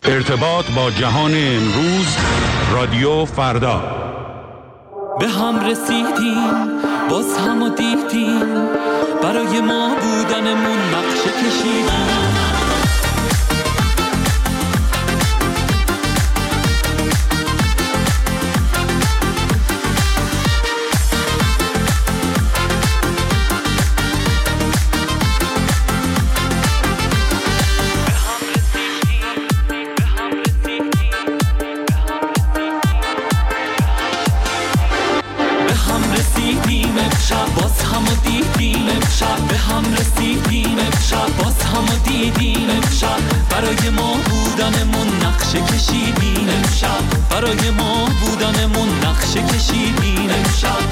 ارتباط با جهان امروز، رادیو فردا. به هم رسیدیم، باز همو دیدیم، برای ما بودنمون نقشه کشیدیم. برای ما بودنمون نقشه کشیدیم امشب، برای ما بودنمون نقشه کشیدیم امشب.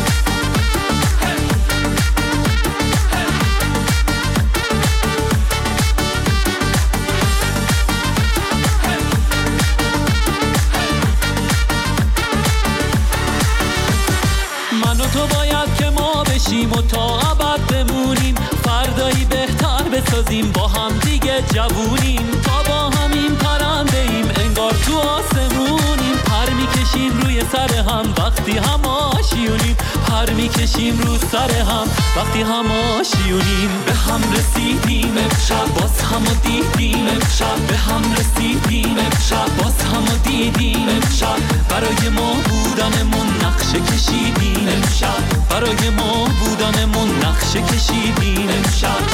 من و تو باید که ما بشیم و تا ابد بمونیم، فردایی بهتر بسازیم، با هم دیگه جوونیم، تا با همین پرنده ایم انگار تو آسمونیم. پر میکشیم روی سر هم وقتی هم آشیونیم، پر میکشیم رو سر هم وقتی هم آشیونیم. به هم رسیدیم امشب، باز همو دیدیم امشب، به هم رسیدیم امشب، باز همو دیدیم امشب. برای ما بودنمون نقشه کشیدیم امشب، برای ما بودنمون نقشه کشیدیم امشب.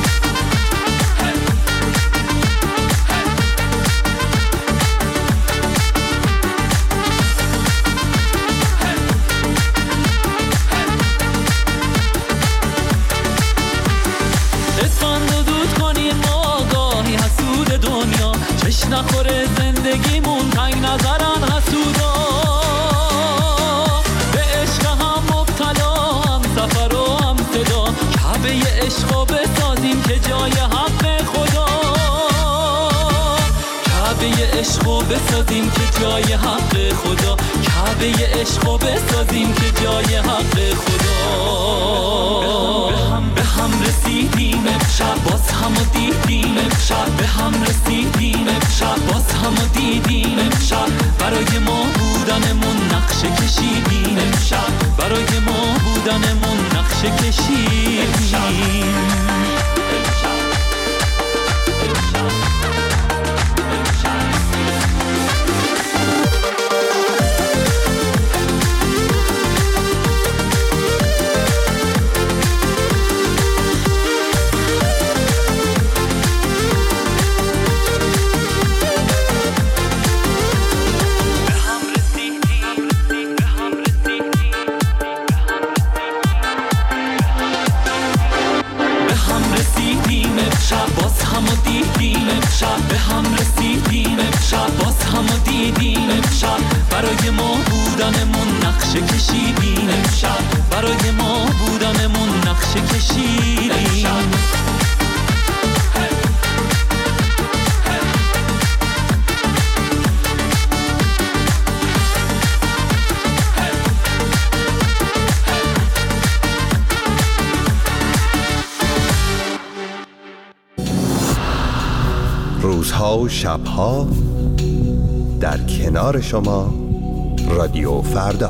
نخوره زندگیمون تنگ نظرن حسودا، به عشق هم مبتلا، هم سفر و هم صدا، کعبه عشقو بسازیم که جای حق خدا، کعبه عشقو بسازیم که جای حق خدا، کعبه عشقو بسازیم که جای حق خدا. به هم رسیدیم امشب، باز همو دیدیم امشب، به هم رسیدیم امشب، باز همو دیدیم امشب. برای ما بودنمون نقشه کشیدیم امشب، برای ما بودنمون نقشه کشیدیم امشب. به هم رسیدیم امشب، باز همو دیدیم امشب، برای ما بودنمون نقشه کشیدیم امشب، برای ما بودنمون نقشه کشیدیم امشب. روزها و شبها در کنار شما، رادیو فردا.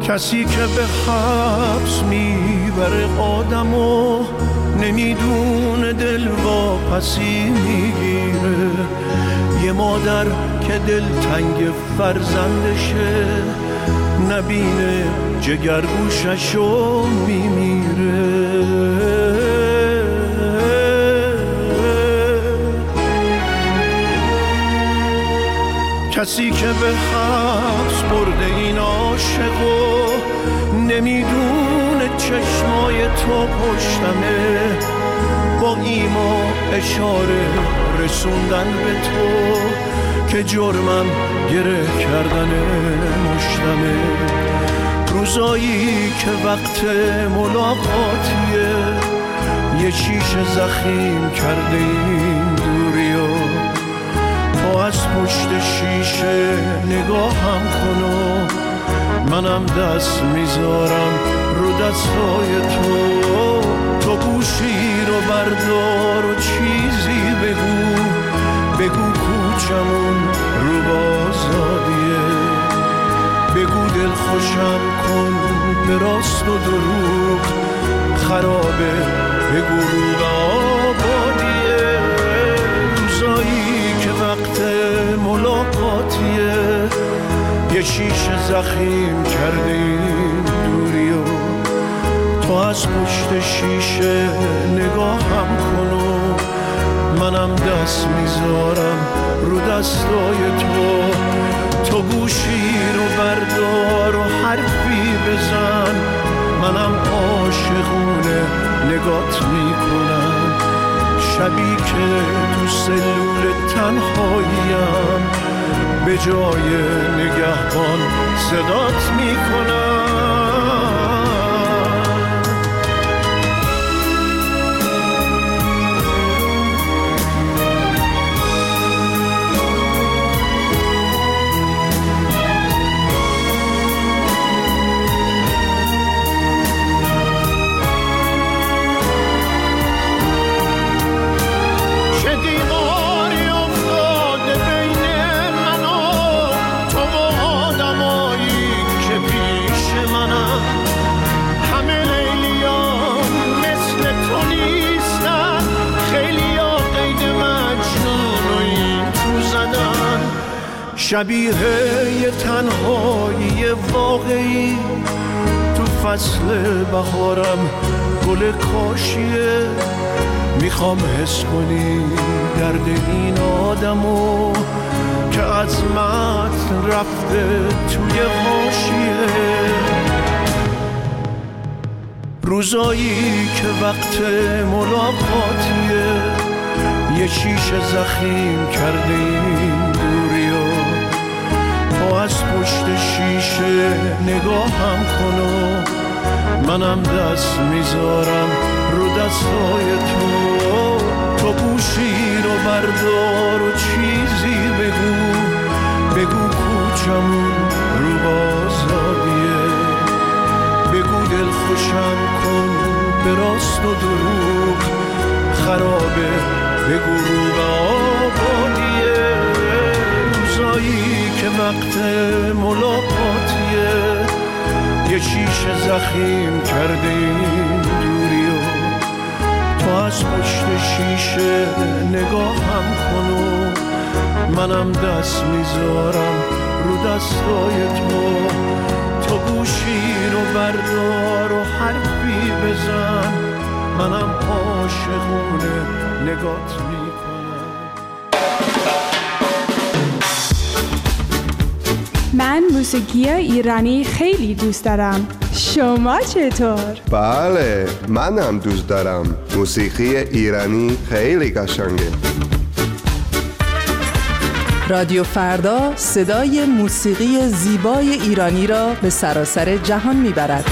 کسی که به حبس میبره آدمو نمیدونه دل واپسی میگیره. یه مادر که دلتنگ فرزندشه نبینه جگرگوششو میمیره. کسی که به حبس برده این عاشقو نمیدونه چشمای تو پشتمه، با ایما اشاره رسوندن به تو که جرمم گره کردن مشتمه. روزایی که وقت ملاقاتیه یه شیشه زخیم کرده این دوریو، تو از پشت شیشه نگاهم کن و منم دست میذارم رو دستای تو. تو گوشی رو بردار و چیزی بگو کوچمون رو بازادیه، بگو دل خوشم کن به راست و دروغ خرابه، بگو رو آبادیه. روزایی که وقت ملاقاتیه یه شیشه زخیم کرده این دوریو، تو از پشت شیشه نگاهم کن و منم دست میذارم رو دستای تو. تو گوشی رو بردار و حرفی بزن، منم عاشقونه نگات میکنم. شبی که تو سلول تنهاییم به جای نگهبان صدات میکنم. شبیه یه تنهایی واقعی تو فصل بهارم گل کاشیه. میخوام حس کنی درد این آدمو که از متن رفته توی حاشیه. روزایی که وقت ملاقاتیه یه شیشه زخیم کرده این دوریو، تو از پشت شیشه نگاهم کن و منم دست میذارم رو دستای تو. تو گوشی رو بردار و چیزی بگو کوچمون رو بازادیه، بگو دل خوشم کن به راست و دروغ خرابه، بگو رو آبادیه. روزایی که وقت ملاقاتیه یه شیشه زخیم کرده این دوریو، تو از پشت شیشه نگاهم کن و منم دست میذارم رو دستای تو. تو گوشی رو بردار و حرفی بزن، منم عاشقونه نگات میکنم. من موسیقی ایرانی خیلی دوست دارم. شما چطور؟ بله، منم دوست دارم. موسیقی ایرانی خیلی قشنگه. رادیو فردا صدای موسیقی زیبای ایرانی را به سراسر جهان میبرد.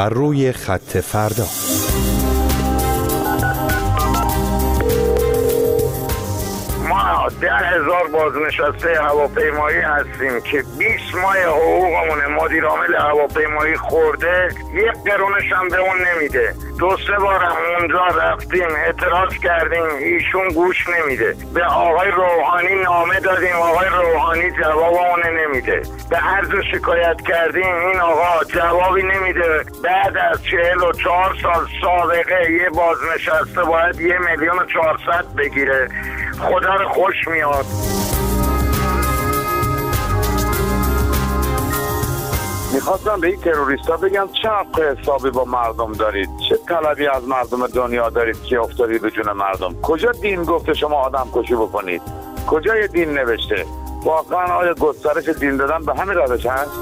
بر روی خط فردا. ما 10,000 بازنشسته هواپیمایی هستیم که 20 ماه حقوقمون مدیر عامل هواپیمایی خورده، 1 قرونش هم به اون نمیده. 2-3 بار هم اونجا رفتیم اعتراض کردیم، ایشون گوش نمیده. به آقای روحانی نامه دادیم، آقای روحانی جوابمون نمیده. به هر جا شکایت کردیم این آقا جوابی نمیده. بعد از 44 سال سابقه یه بازنشسته باید 1,400,000 بگیره. خدا رو خوش میاد. میخواستم به این تروریستا بگم چه حق حسابی با مردم دارید، چه طلبی از مردم دنیا دارید که افتادید به جون مردم. کجا دین گفته شما آدم کشی بکنید؟ کجای دین نوشته؟ واقعا آیا گسترش دین دادن به همین روش هست؟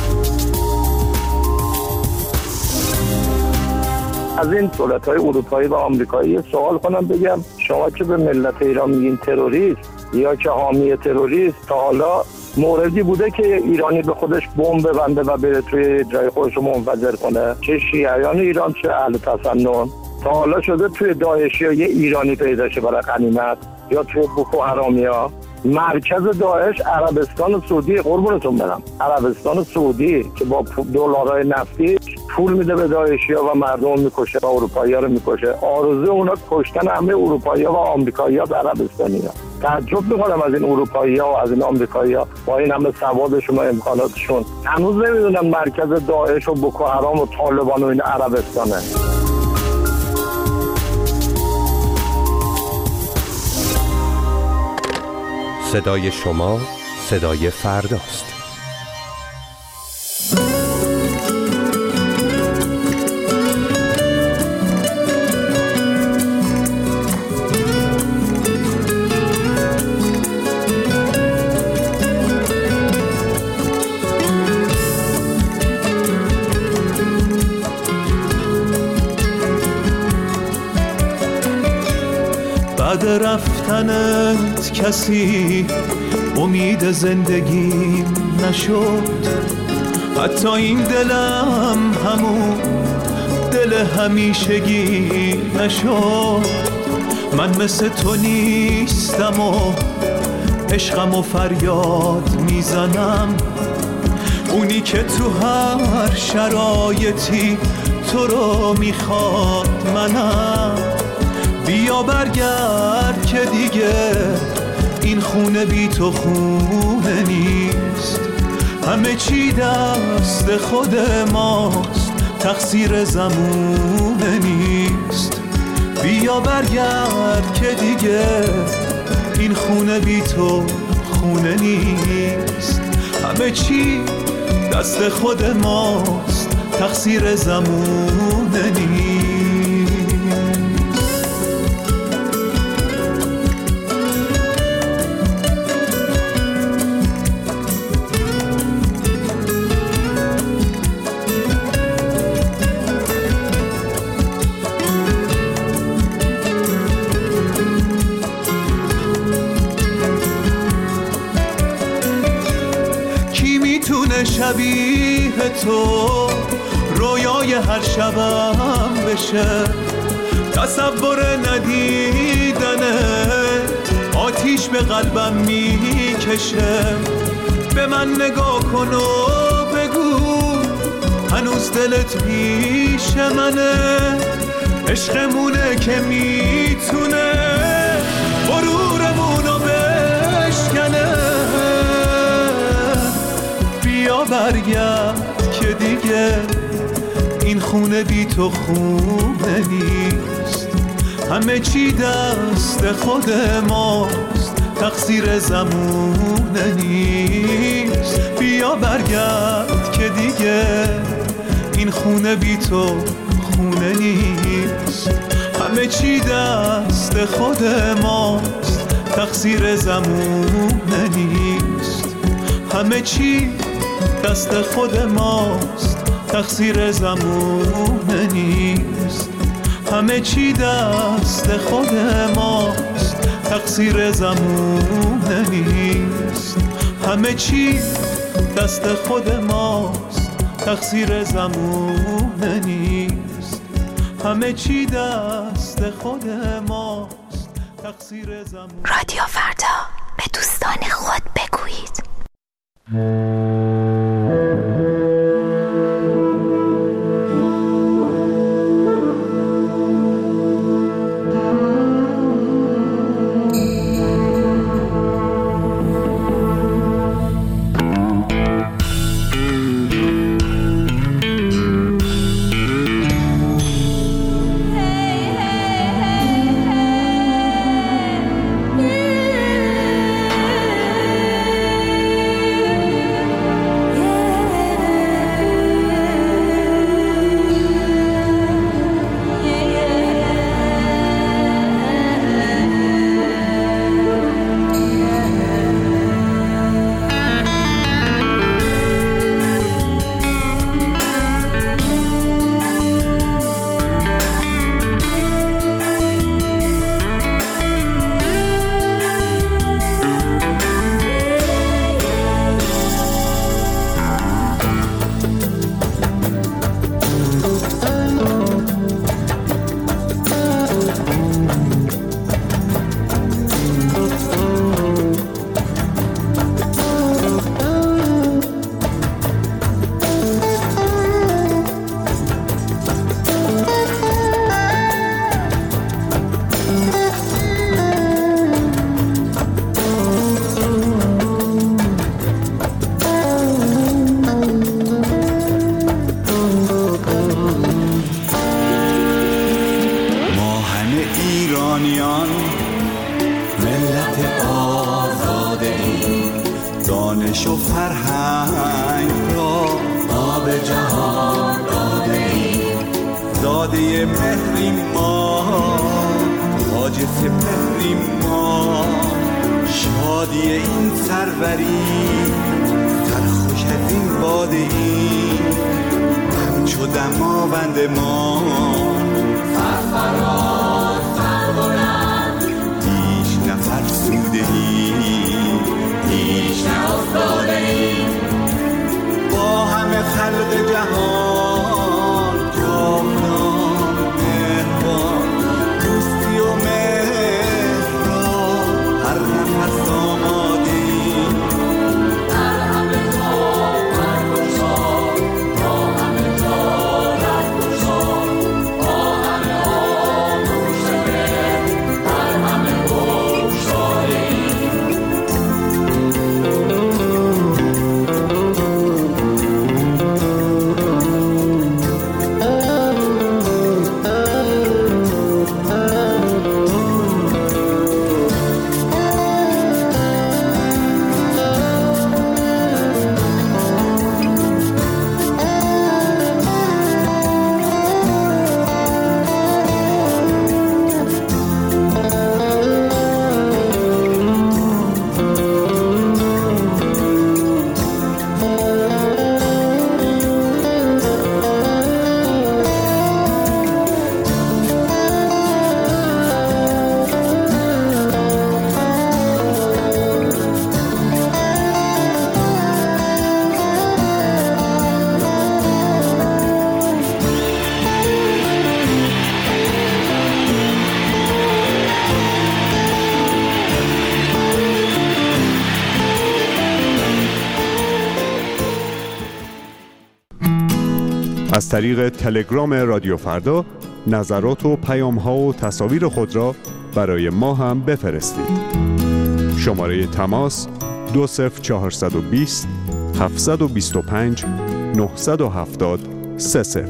از این دولت‌های اروپایی و آمریکایی سوال کنم بگم شما که به ملت ایران میگین تروریست یا که حامی تروریست، تا حالا موردی بوده که ایرانی به خودش بمب ببنده و بره توی جای خودش رو منفجر کنه؟ چه شیعیان ایران چه اهل تسنن. تا حالا شده توی داعشی یه ایرانی پیدا شه برای غنیمت یا توی بوکو حرامیا؟ مرکز داعش عربستان سعودی، قربونتون برم، عربستان سعودی که با دلارای نفتی پول میده به داعشی‌ها و مردم میکشه و اروپایی‌ها رو میکشه. آرزوی اونا کشتن همه اروپایی‌ها و آمریکایی‌ها و عربستانی‌ها. تعجب می‌کنم از این اروپایی‌ها و از این آمریکایی‌ها با این همه سوادشون و امکاناتشون هنوز نمیدونن مرکز داعش و بوکو حرام و طالبان و این عربستانه. صدای شما صدای فرداست. بعد رفتنت کسی امید زندگی نشد، حتی این دلم همون دل همیشگی نشد. من مثل تو نیستم و عشقم و فریاد میزنم، اونی که تو هر شرایطی تو رو میخواد منم. بیا برگرد که دیگه این خونه بی تو خونه نیست، همه چی دست خود ماست، تقصیر زمونه نیست. بیا برگرد که دیگه این خونه بی تو خونه نیست، همه چی دست خود ماست، تقصیر زمونه نیست. شبیه تو رویای هر شبم بشه، تصور ندیدنت آتیش به قلبم میکشه. به من نگاه کن و بگو هنوز دلت پیش منه، عشقمونه که میتونه غرورمونو بشکنه. بیا برگرد که دیگه این خونه بی تو خونه نیست، همه چی دست خود ماست، تقصیر زمونه نیست. بیا برگرد که دیگه این خونه بی تو خونه نیست، همه چی دست خود ماست، تقصیر زمونه نیست. همه چی دست خود ماست، تقصیر زمونه نیست. همه چی دست خود ماست، تقصیر زمونه نیست. همه چی دست خود ماست، تقصیر زمونه نیست، همه چی دست خود ماست، تقصیر زمونه. رادیو فردا، به دوستان خود بگویید. از طریق تلگرام رادیو فردا نظرات و پیام‌ها و تصاویر خود را برای ما هم بفرستید. شماره تماس 20420 725 970 30.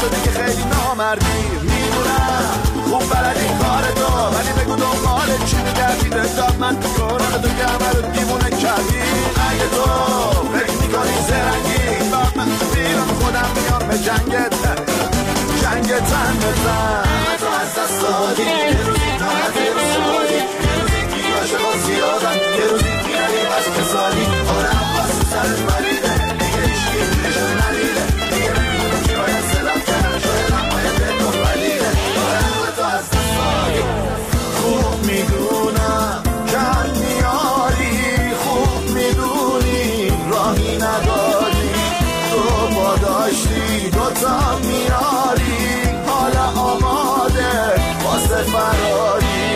تو دیگه خیلی نامردی. میدونم خوب بلدی کار تو، ولی بگو دنبال چی میگردی؟ رفتاد من تو کارم تو که همه رو دیوونه کردی. اگه تو فکر میکنی زرنگی باب من تو بیرم خودم میام به جنگت تن بزن. تو از دست دادی یه روزی طاقت یه روز شادی، یه روزی گیاشه با زیادم، یه روزی بیایی بس کسادی. آره عباس تو سرت مریده دیگه ایشکی ایشون ندیده، دیگه نمیدونم چی باید صدم کرد، شاید هم باید به تو ولیده. آره تو از دست دادی. خوب میدونم کم میاری، خوب میدونی راهی نداری، تو با داشتی دوتا میاری، حالا آماده واسه فراری.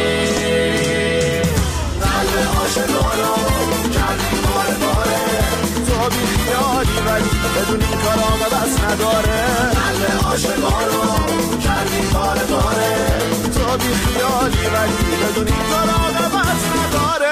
قلب عاشقانو کردی باره باره، تو بی خیالی ولی بدون این کارام بس نداره. قلب عاشقانو کردی باره باره، تو بی خیالی ولی بدون این کارام بس نداره.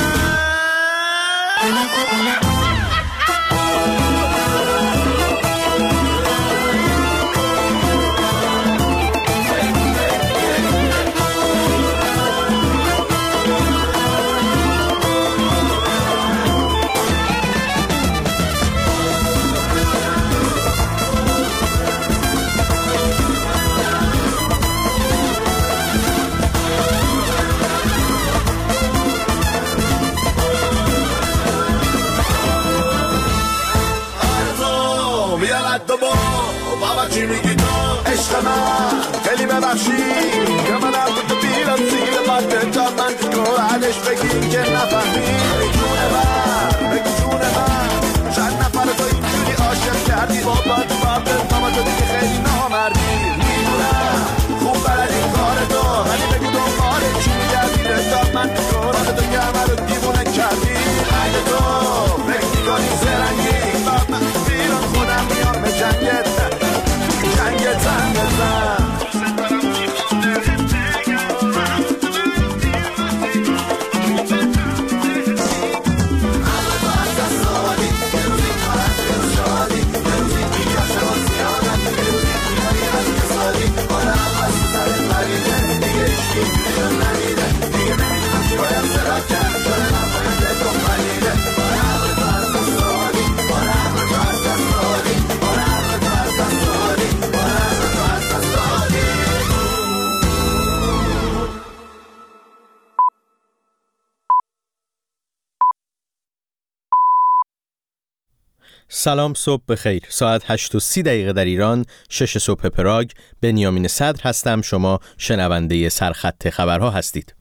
بابا چی میگی تو عشق من؟ خیلی ببخشی که من هم تو بیرم زیر بطه تا من تو عدش بگیم که نفهمی. بگی جون من چند نفر تو اینجوری عاشق کردی. بابا تو بابت ماما تو دیگه خیلی نامردی. میدونم خوب بلدی کار تو، ولی بگو دنبال چی میگردی؟ رفتاد من تو کارم تو که همه رو دیوونه کردی. اگه تو فکر میکنی زرنگی باب من تو بیرم خودم میام به جنگت تن بزن. سلام، صبح بخیر. ساعت 8:30 در ایران، 6 صبح پراگ. بنیامین صدر هستم. شما شنونده سرخط خبرها هستید.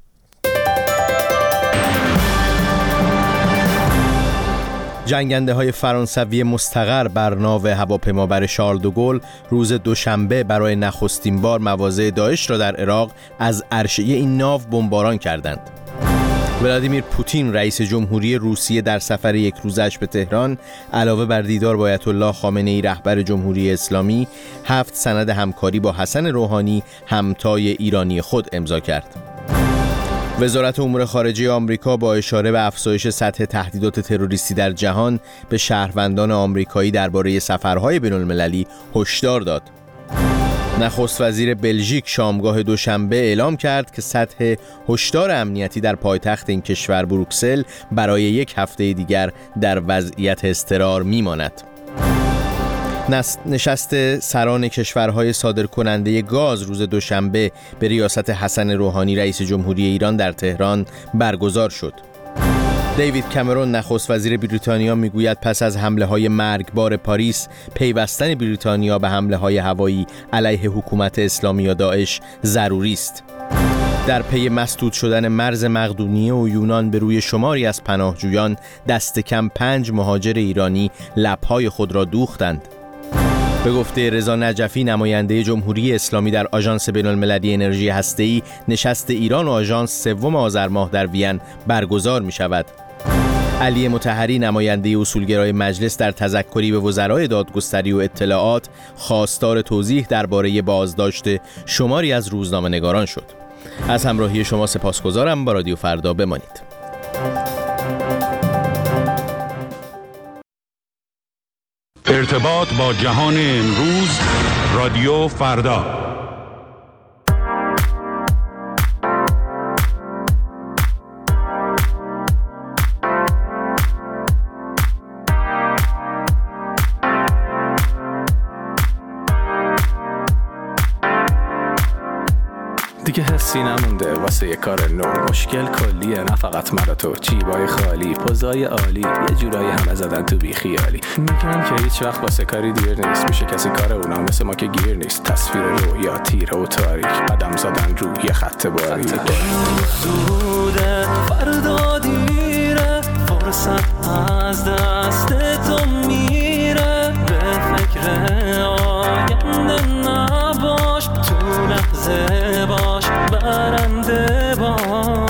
جنگنده های فرانسوی مستقر بر ناو هواپیمابر شارل دوگل روز دوشنبه برای نخستین بار مواضع داعش را در عراق از عرشه‌ی این ناو بمباران کردند. ولادیمیر پوتین رئیس جمهوری روسیه در سفر یک روزش به تهران علاوه بر دیدار با آیت الله خامنه‌ای رهبر جمهوری اسلامی 7 سند همکاری با حسن روحانی همتای ایرانی خود امضا کرد. وزارت امور خارجه آمریکا با اشاره به افزایش سطح تهدیدات تروریستی در جهان به شهروندان آمریکایی درباره سفرهای بین‌المللی هشدار داد. نخست وزیر بلژیک شامگاه دوشنبه اعلام کرد که سطح هشدار امنیتی در پایتخت این کشور بروکسل برای یک هفته دیگر در وضعیت اضطرار میماند. نشست سران کشورهای صادرکننده گاز روز دوشنبه به ریاست حسن روحانی رئیس جمهوری ایران در تهران برگزار شد. دیوید کامرون نخست وزیر بریتانیا میگوید پس از حمله‌های مرگبار پاریس پیوستن بریتانیا به حمله‌های هوایی علیه حکومت اسلامی یا داعش ضروری است. در پی مسدود شدن مرز مقدونیه و یونان به روی شماری از پناهجویان دست کم 5 مهاجر ایرانی لب‌های خود را دوختند. به گفته رضا نجفی نماینده جمهوری اسلامی در آژانس بین‌المللی انرژی هسته‌ای، نشست ایران و آژانس 3 آذر ماه در وین برگزار می‌شود. علی مطهری نماینده اصولگرای مجلس در تذکری به وزرای دادگستری و اطلاعات خواستار توضیح درباره بازداشت شماری از روزنامه‌نگاران شد. از همراهی شما سپاسگزارم. با رادیو فردا بمانید. ارتباط با جهان امروز، رادیو فردا. دیگه حسی نمونده واسه یه کار نو، مشکل کلیه نه فقط من و تو، جیبای خالی، پوزای عالی، یه جورایی همه زدن تو بی خیالی، میگن که هیچ وقت واسه کاری دیر نیست، میشه کسی کار اونا مثل ما که گیر نیست، تصویر رویا تیره و تاریک، قدم زدن رو یه خط باریک، زوده فردا دیره، فرصت از دست تو میره، به فکر آینده نباش، تو لحظه باش، برنده باش.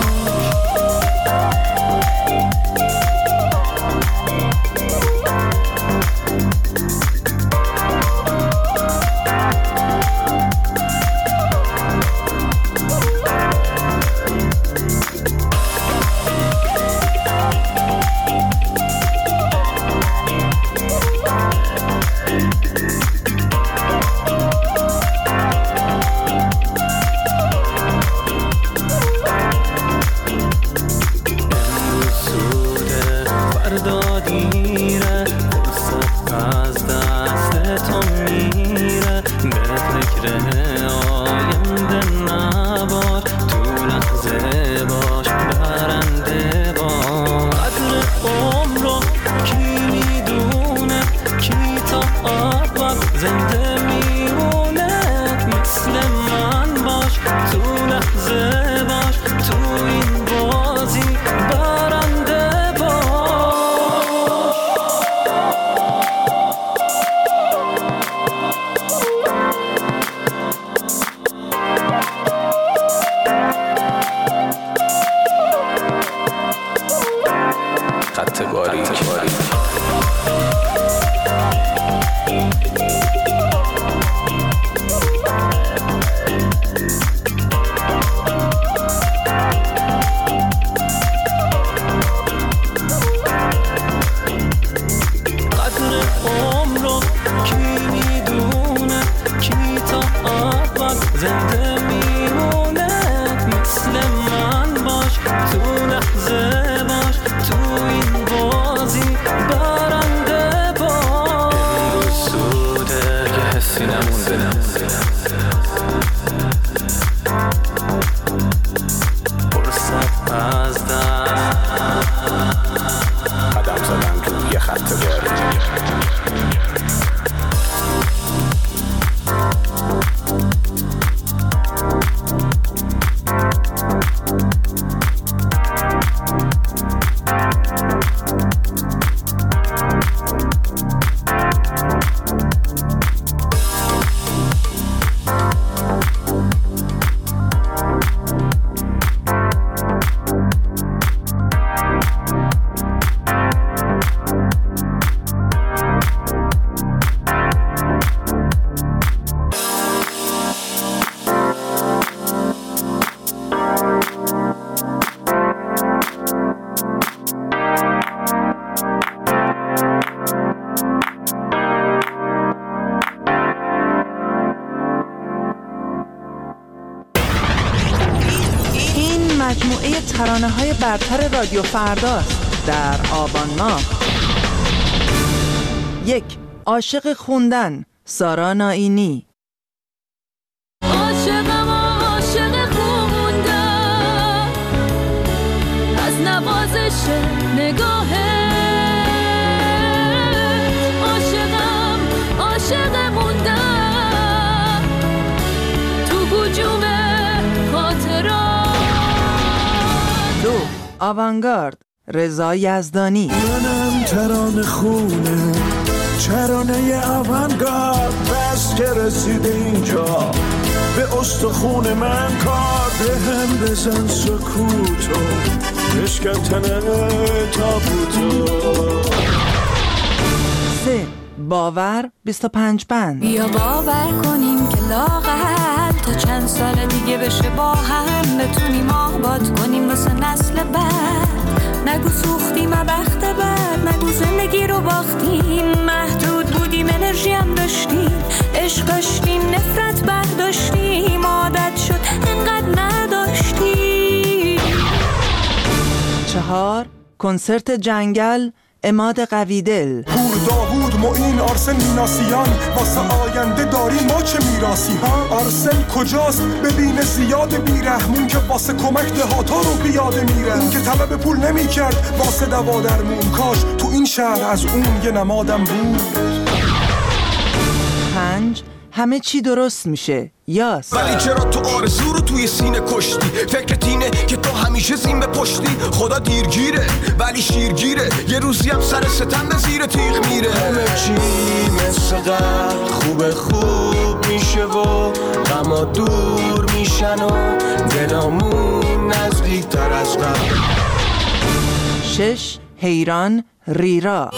مجموعه ترانه‌های برتر رادیو فرداست در آبان ماه. 1. عاشق خوندن، سارا نائینی. عاشقم عاشق خوندن، از نوازش نگاهت، عاشقم عاشق موندن تو هجوم خاطرات. 2. آوانگارد، رضا یزدانی. منم ترانه خونه، ترانه آوانگارد، بس که رسیده اینجا به استخون من کار، به هم بزن سکوتو، بشکن تنه تابوتو. 3. باور 25 بند. بیا باور کنیم که لااقل تا چند سال دیگه بشه با هم بتونیم آباد کنیم واسه نسل بعد. نگو سوختیم بخت بعد، نگو زندگی رو باختیم، هم داشتیم، عشق داشتیم، نفرت برداشتیم، عادت شد انقدر نداشتیم. 4. کنسرت جنگل عماد قویدل. پور داوود معین آرسل میناسیان، واسه آینده داریم ما چه میراسی ها. آرسل کجاست ببینه زیاد بیرحمون که واسه کمک دهاتا رو بیاده میره. اون که طلب پول نمی کرد واسه دوا درمون، کاش تو این شهر از اون یه نمادم بود. 5. همه چی درست میشه یاس. ولی چرا تو آرزو رو توی سینه کشتی؟ فکرت اینه که تو همیشه زین به پشتی. خدا دیرگیره ولی شیرگیره، یه روزی هم سر ستم به زیر تیغ میره. همه چی مثل قبل خوب میشه و غما دور میشن و دلامون نزدیک تر از قبل. 6. حیران ریرا.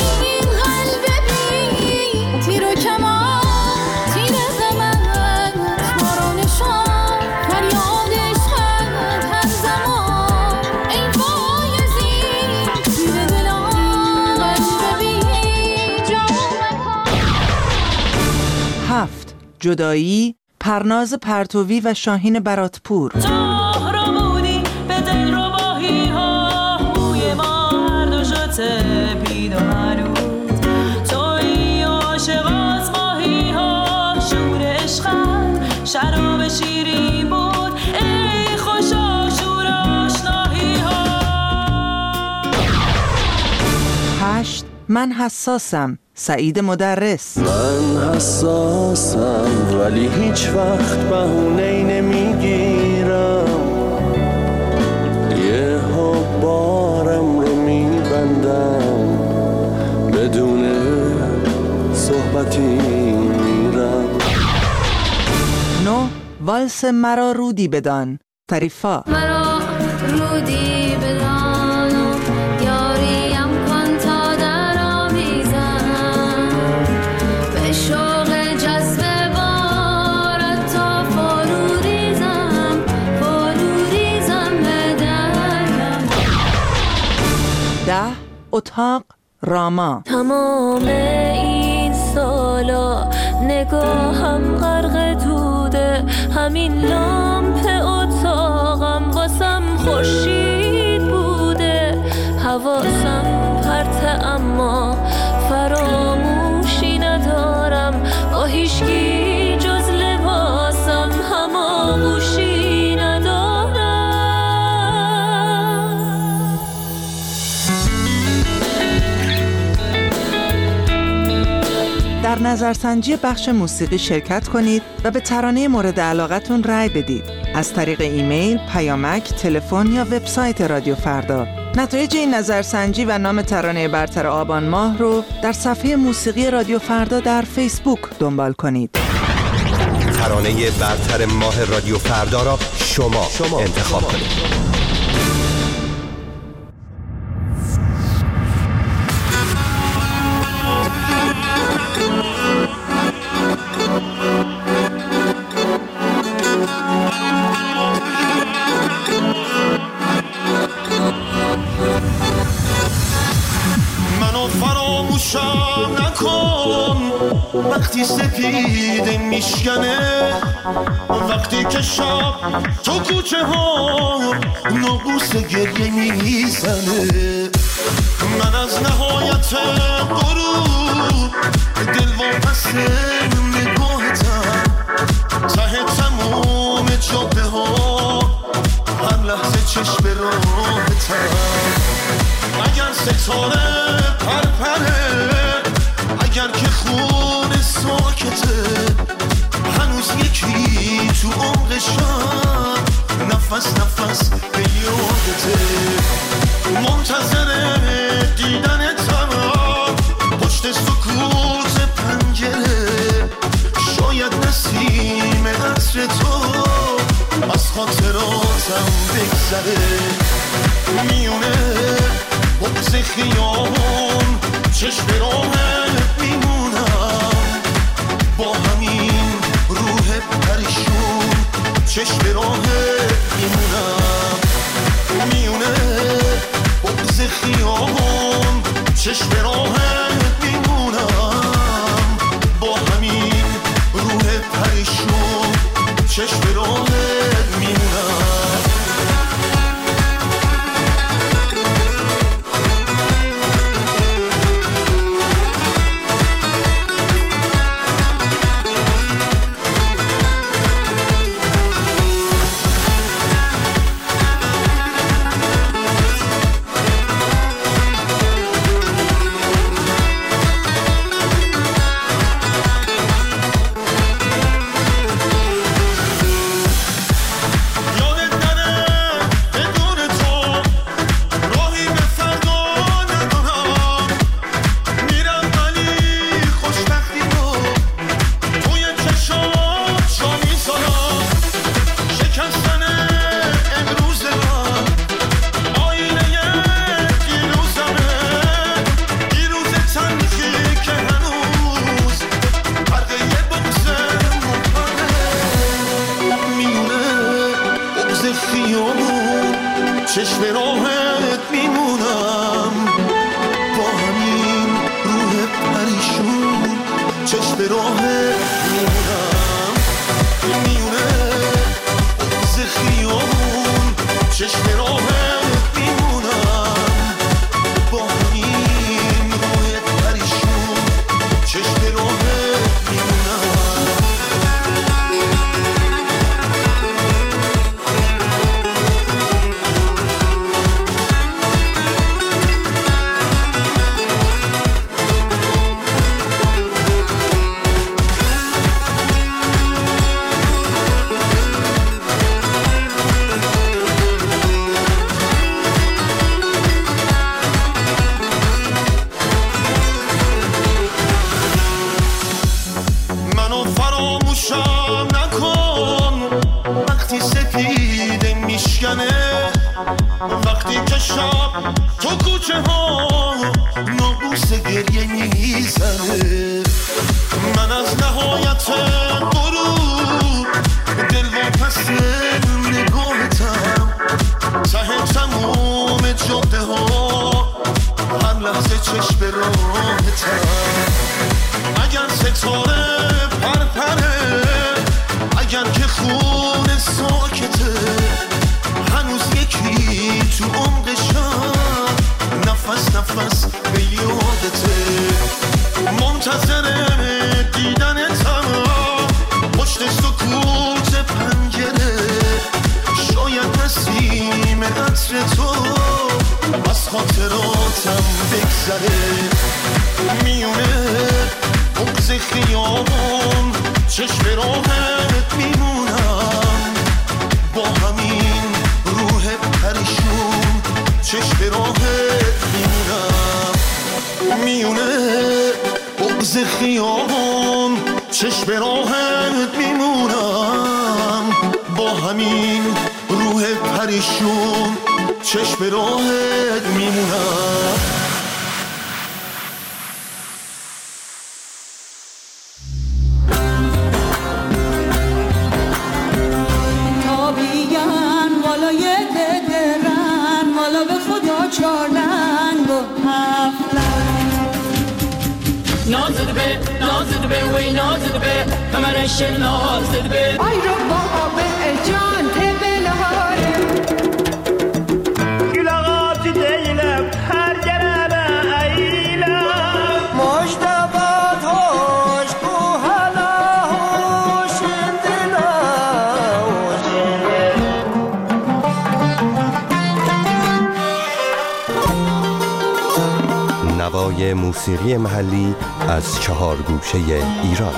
جدایی پرناز پرتوی و شاهین براتپور. رامونی به دل رو باهی ها، موی ما هر دو شده پید و هنوز توی عاشقات ماهی ها. شور عشقت شراب شیری بود، ای خوشا شور آشناهی ها. 8. من حساسم سعید مدرس. من حساسم ولی هیچ وقت بهونه‌ای نمیگیرم، یه ها بارم رو میبندم، بدون صحبتی میرم. 9. والس مرا رودی بدان طریفا. مرا رودی بدان و یاریم کن تا در آمیزم، به شوق جذب بارت تا فروریزم به درم. 10. اتاق راما. تمام این سالا نگاهم غرق دوده، همین لامپ اتاقم واسم خورشید بوده. حواسم پرته اما فراموشی ندارم، با هیچکی جز لباسم هماغوشی ندارم. در نظرسنجی بخش موسیقی شرکت کنید و به ترانه مورد علاقتون رأی بدید از طریق ایمیل، پیامک، تلفن یا وبسایت رادیو فردا. نتایج این نظرسنجی و نام ترانه برتر آبان ماه رو در صفحه موسیقی رادیو فردا در فیسبوک دنبال کنید. ترانه برتر ماه رادیو فردا را شما انتخاب کنید. وقتی سپیده میشکنه، وقتی که شب تو کوچه ها نبوس گریه میزنه، من از نهایت غروب دل واپس نگاهتم، ته تموم جاده ها هر لحظه چشم راهتم. اگر ستاره پرپره، اگر که خون ساکته، هنوز یکی تو عمق شب نفس به یادته، منتظر دیدنتم پشت سکوت پنجره. شاید نسیم عطر تو از خاطراتم بگذره، میونه بغض خیابون چشم راهت میمونم، با همین روح پریشون چشم راهت میمونم، میونه بغض خیابون چشم راهت میمونم، با همین چشم به راه میمونم، میونه ز خیابون چشم به راه میمونم، با همین روی پریشون چشم به راه میمونم. وقتی که شب تو کوچه ها ناقوس گریه میزنه، من از نهایت غروب دل واپس نگاهتم، ته تموم جاده ها هر لحظه چشم به راهتم. اگر ستاره پرپره، اگر که خون ساکته، هنوز یکی تو عمق شب نفس نفس به یادته، منتظر دیدنتم پشت سکوت پنجره، شاید نسیم عطر تو از خاطراتم بگذره، میونه بغض خیابون چشم به راهت میمونم، با همین روح پریشون چشم به راهت میمونم، میونه بغض خیابون چشم به راهت میمونم، با همین روح پریشون چشم به راهت میمونم. نازد به وی نازد به کمرش نازد به آی رو بابا جان تبلهاره گل آقا دیلم هر گرانه ایلم مجتبات هوش کو حالا هوش نوای موسیقی محلی از 4 گوشه ایران.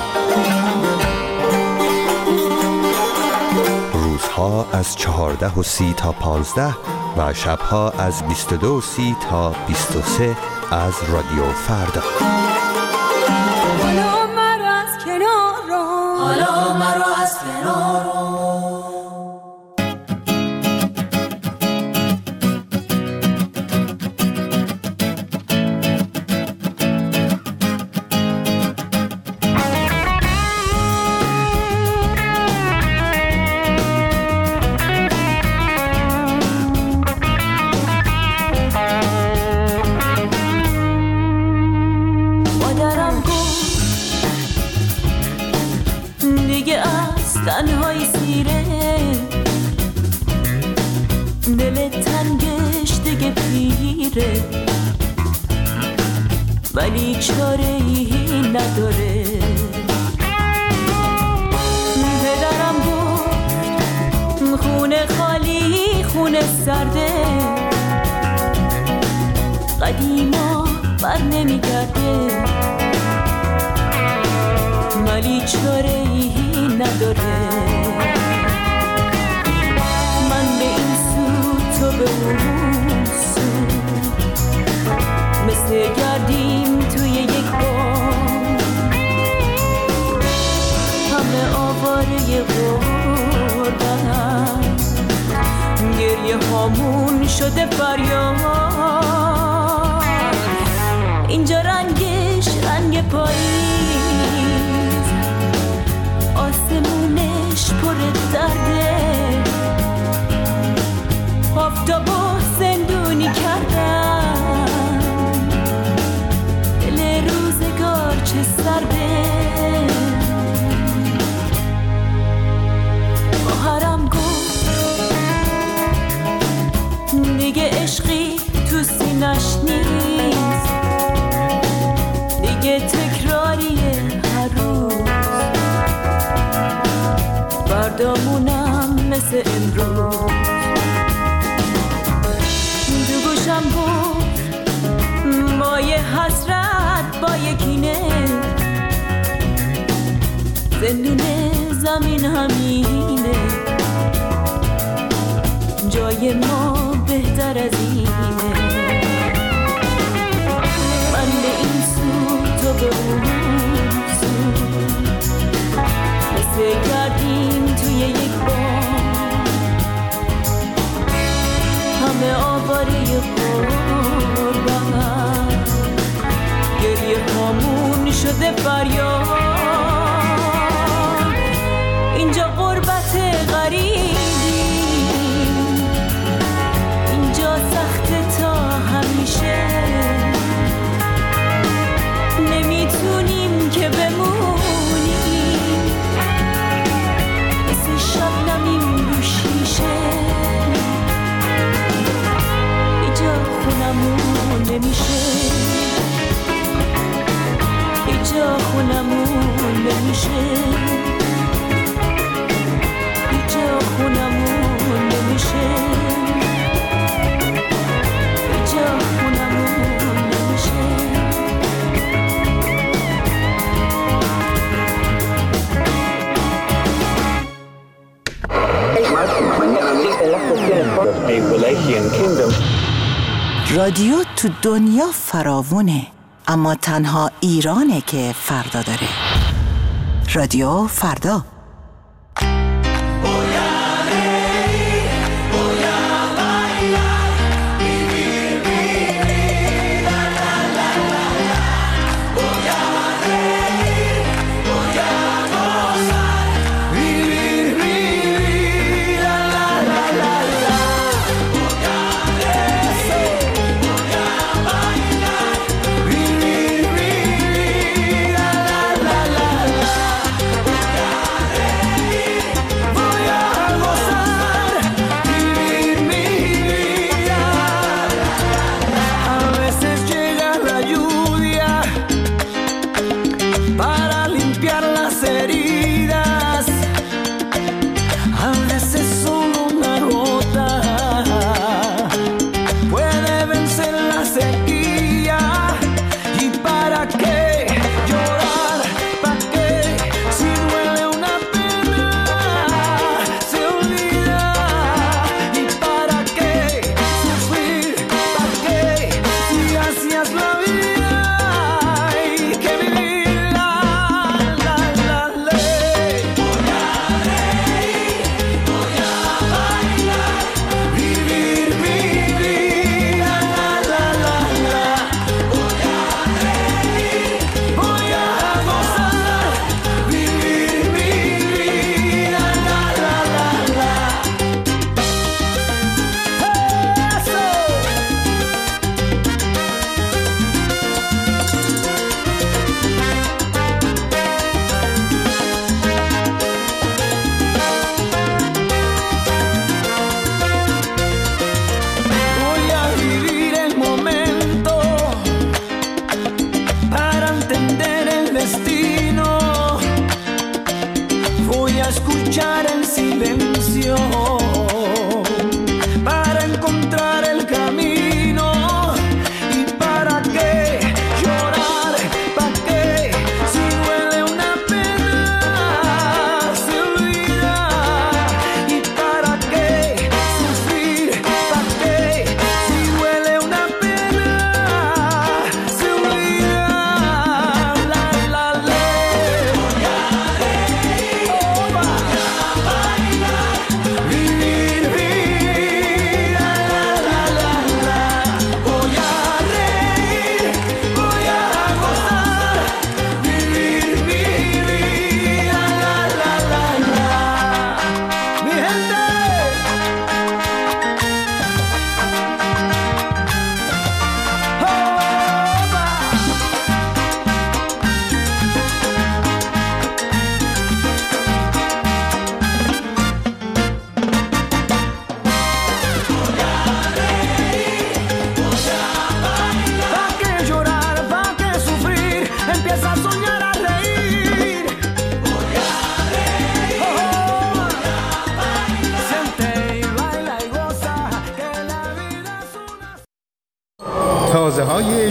روزها از 14:30 تا 15 و شبها از 22:30 تا 23 از رادیو فردا. حالا مرا از کنار رو، حالا مرا از کنار رو. تنهای سیره دل تنگش دیگه پیره، ولی چاره ای نداره. پدرم گفت خونه خالی خونه سرده، قدیما بر نمیگرده، ولی چاره ای نداره. من به این سو تو به اون سو، مثل گردیم توی یک بام، همه آواره غربتن، گریه هامون شده فریاد. اینجا رنگش رنگ پاییز، آسمونش پر درده، آفتابو زندونی کردن، دل روزگار چه سرده. فردامونم مثل امروز. تو گوشم بود با یه حسرت با یه کینه، زندون زمین همینه، جای ما بهتر از اینه. من به این سو تو به اون سو، مثل کردیم توی یک بام، همه آواره قربان، گریه هامون شده فریاد. اینجا غربت غریبی، اینجا سخت تا همیشه، نمیتونیم که بمونیم مثل شبنمیم رو شیشه. اینجا خونمون نمیشه، اینجا خونمون نمیشه، اینجا خونمون نمیشه، اینجا خونمون نمیشه. رادیو تو دنیا فراوونه، اما تنها ایرانه که فردا داره. رادیو فردا.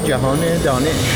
جهان دانش.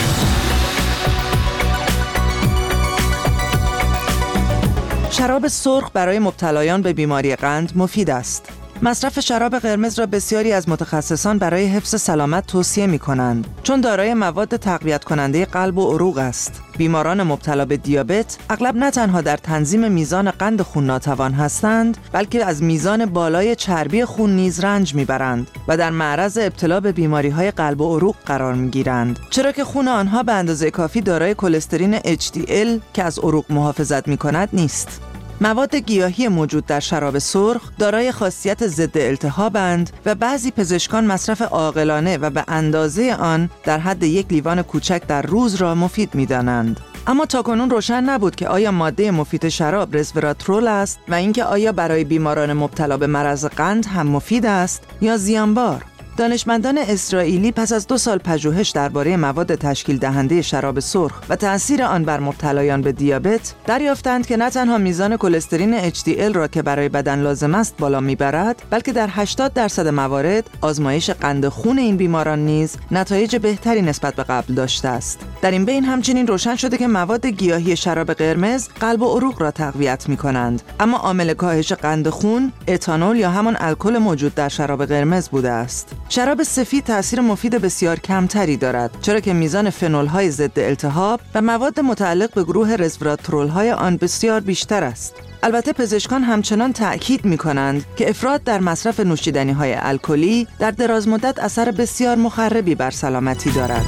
شراب سرخ برای مبتلایان به بیماری قند مفید است. مصرف شراب قرمز را بسیاری از متخصصان برای حفظ سلامت توصیه می کنند، چون دارای مواد تقویت کننده قلب و عروق است. بیماران مبتلا به دیابت اغلب نه تنها در تنظیم میزان قند خون ناتوان هستند، بلکه از میزان بالای چربی خون نیز رنج میبرند و در معرض ابتلا به بیماری‌های قلب و عروق قرار میگیرند، چرا که خون آنها به اندازه کافی دارای کلسترین HDL که از عروق محافظت میکند نیست. مواد گیاهی موجود در شراب سرخ دارای خاصیت ضد التهابند و بعضی پزشکان مصرف عاقلانه و به اندازه آن در حد 1 لیوان کوچک در روز را مفید می‌دانند. اما تاکنون روشن نبود که آیا ماده مفید شراب رزوراترول است و اینکه آیا برای بیماران مبتلا به مرض قند هم مفید است یا زیانبار. دانشمندان اسرائیلی پس از 2 سال پژوهش درباره مواد تشکیل دهنده شراب سرخ و تأثیر آن بر مبتلایان به دیابت دریافتند که نه تنها میزان کلسترین HDL را که برای بدن لازم است بالا میبرد، بلکه در 80% موارد آزمایش قند خون این بیماران نیز نتایج بهتری نسبت به قبل داشته است. در این بین همچنین روشن شده که مواد گیاهی شراب قرمز قلب و عروق را تقویت می‌کنند، اما عامل کاهش قند خون اتانول یا همان الکل موجود در شراب قرمز بوده است. شراب سفید تأثیر مفید بسیار کمتری دارد، چرا که میزان فنول‌های ضد التهاب و مواد متعلق به گروه رزوراترول‌های آن بسیار بیشتر است. البته پزشکان همچنان تأکید می‌کنند که افراط در مصرف نوشیدنی‌های الکلی در دراز مدت اثر بسیار مخربی بر سلامتی دارد.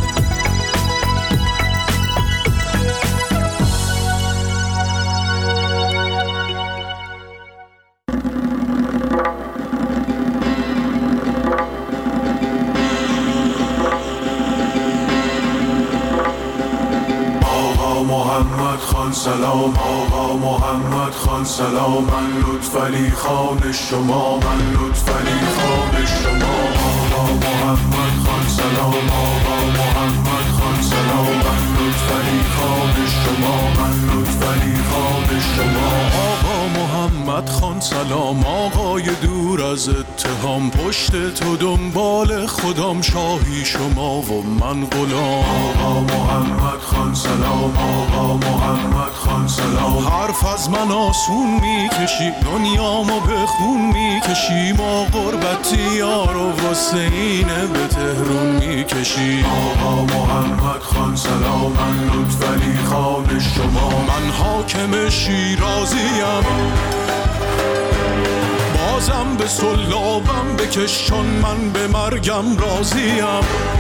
محمد خان سلام، آقا محمد خان سلام، من لطفعلی خان شما، من لطفعلی خان شما. آقا محمد خان سلام، آقا محمد خان سلام، من لطفعلی خان شما، من لطفعلی خان شما. آقا محمد خان سلام، آقای دور از اتهام، پشت تو دنبال خودم، شاهی شما و من غلام. آقا محمد خان سلام، آقا محمد خان سلام، حرف از من آسون میکشی، دنیامو به خون میکشی، ما غربتی یارو واسه اینه به تهرون میکشی. آقا محمد خان سلام، من لطفعلی خان شما، من حاکم شیرازیم، بازم به سلابم بکش، چون من به مرگم راضیم.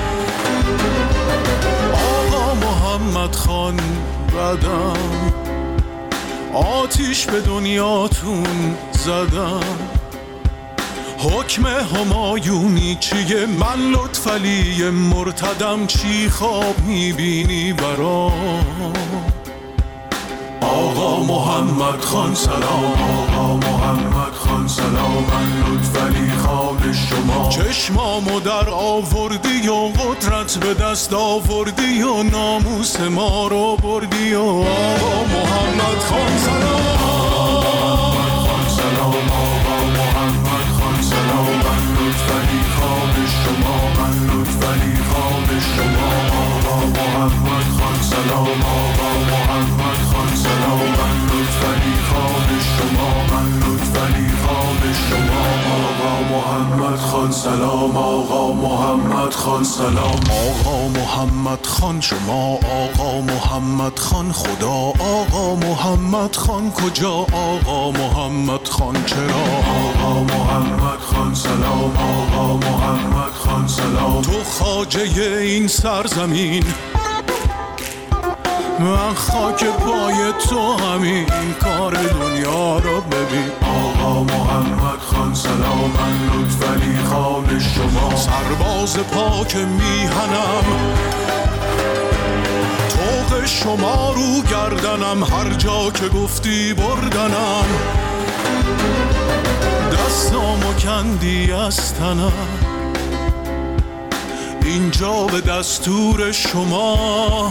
آقا محمد خان بدم، آتیش به دنیاتون زدم، حکم همایونی چیه؟ من لطفعلی مرتدم، چی خواب میبینی برام؟ آقا محمد خان سلام، آقا محمد خان سلام، من لطفعلی خان شما، چشمامو در آوردی و قدرت به دست آوردی و ناموس ما رو بردی و آقا محمد خان سلام، آقا محمد خان سلام، آقا محمد خان سلام، من لطفعلی خان شما، من لطفعلی خان شما. آقا محمد خان سلام، آقا محمد خان سلام، من لطفعلی خان شما، من لطفعلی خان شما. آقا محمد خان سلام، آقا محمد خان سلام، آقا محمد خان شما، آقا محمد خان خدا، آقا محمد خان کجا، آقا محمد خان چرا؟ آقا محمد خان سلام، آقا محمد خان سلام، تو خواجه این سرزمین، من خاک پای تو، همین کار دنیا رو ببین. آقا محمد خان سلام، من لطفعلی خان شما، سرباز پاک میهنم، طوق شما رو گردنم، هر جا که گفتی بردنم، دستامو کندی از تنم، اینجا به دستور شما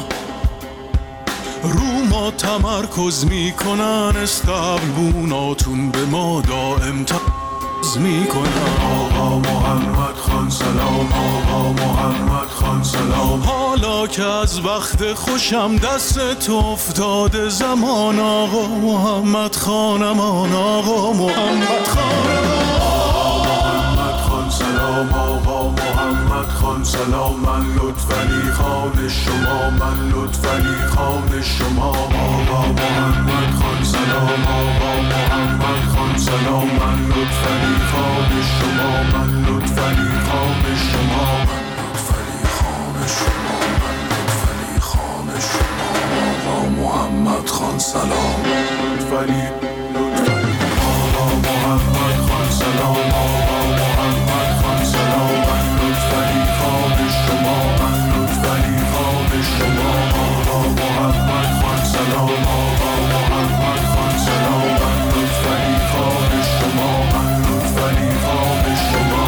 رو ما تمرکز میکنن، استقبوناتون به ما دائم میکنم. آقا محمد خان سلام، آقا محمد خان سلام. حالا که از وقت خوشم دست تو افتاده زمان، آقا محمد خانمان، آقا محمد خانمان. سلام آقا محمد خان سلام، من لطفعلی خان شما، من لطفعلی خان شما. آقا محمد خان سلام، آقا محمد خان سلام، من لطفعلی خان شما، من لطفعلی خان شما، لطفعلی خان شما، من لطفعلی خان شما. آقا محمد خان سلام، لطفعلی آقا محمد خان سلام، آقا محمد خان سلام، من لطفعلی خان شما، من لطفعلی خان شما. آقا محمد خان سلام، آقا محمد خان سلام، من لطفعلی خان شما، من لطفعلی خان شما.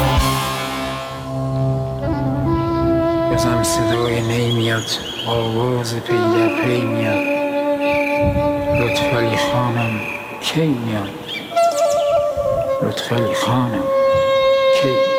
بازم صدای نی میاد، آواز پی در پی میاد. لطفعلی خانم کی میاد؟ لطفعلی خانم کی؟